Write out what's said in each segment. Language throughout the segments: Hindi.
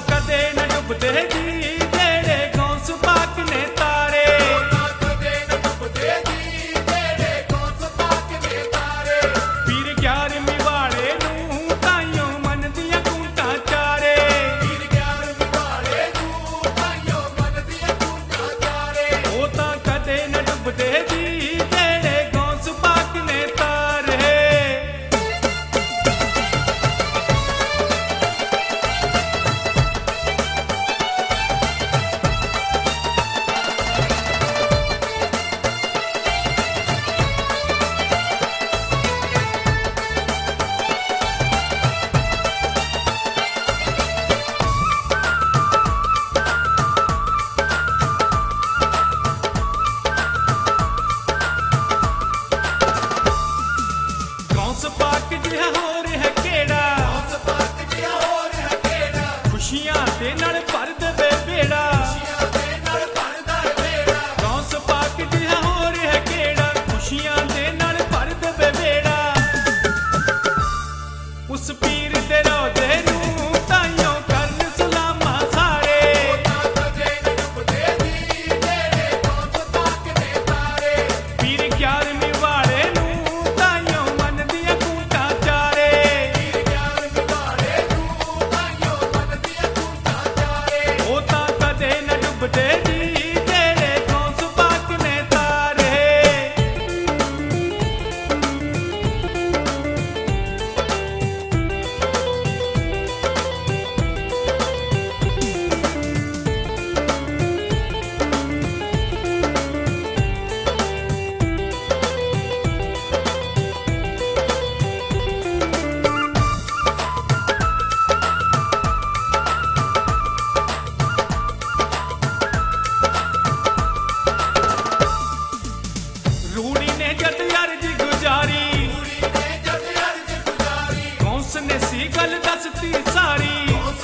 कदे न डुबदे जी जेड़े गौस पाक ने तारे। पीर 11वीं वाले नूं ताइयों मन दियां कूंटां चारे। ओ तां कदे न डुबदे जी जेड़े गौस पाक ने तारे। गौस पाक जिहा होर है केड़ा, खुशियां दे नाल भर देवे बेड़ा। गौस पाक जिहा होर है केड़ा, खुशियां दे नाल भर देवे बेड़ा। उस पीर दे रोज़े नूं ताइयों करन सलामां सारे। पीर 11वीं वाले नूं ताइयों मन दियां कूंटां चारे। ओ तां कदे न डुबदे जी जेड़े गौस पाक ने तारे। रूड़ी ने जद अर्ज गुजारी, गौस ने सी गल दसती सारी।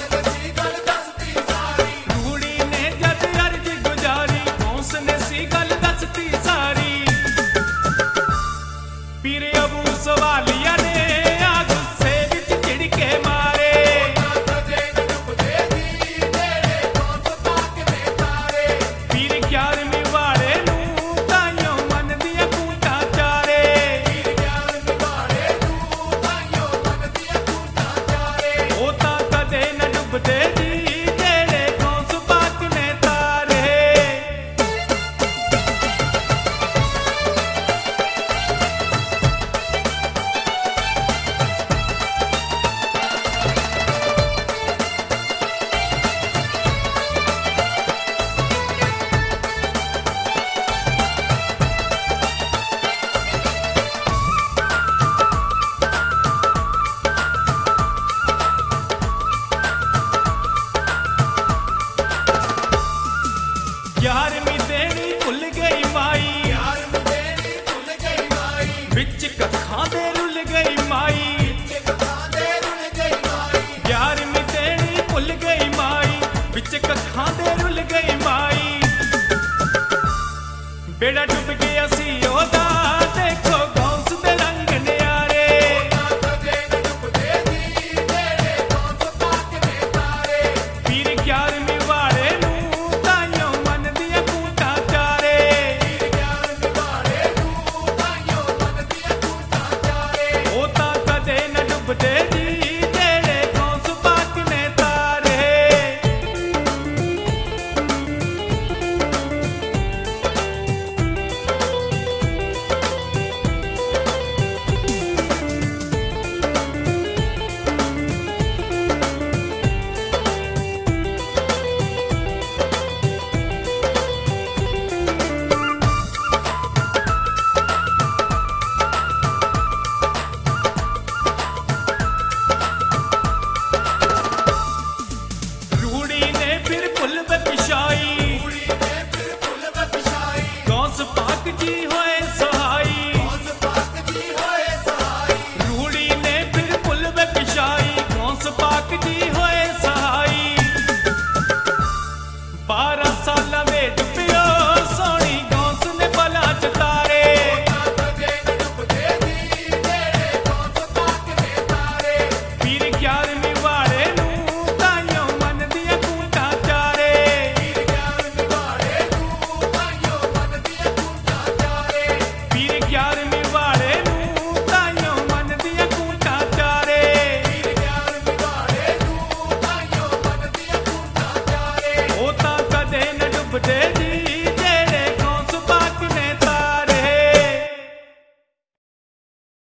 रूड़ी ने जद अर्ज गुजारी, गौस ने सी गल दसती सारी। पीर अबू सवालिया ने आ गुस्से विच झिड़के मारे। पीर 11वीं वाले नूं ताइयों मन दियां कूंटां चारे। ओ तां कदे न डुबदे जी जेड़े गौस पाक ने तारे। ग्यारहवीं देनी भुल गई माई, बिच कखां दे रुल गई माई। 11वीं देनी भुल गई माई, बिच कखां दे रुल गई माई। बेड़ा डुब गया सी ओदा देखो गौस दे रंग न्यारे। पीर 11वीं वाले नूं ताइयों मन दियां कूंटां चारे। ओ तां कदे न डुबदे जी जेड़े गौस पाक ने तारे। रूड़ी ने फिर पुल पे पिशाई, गौस पाक जी होए सहाई। रूड़ी ने फिर पुल पे पिशाई, गौस पाक जी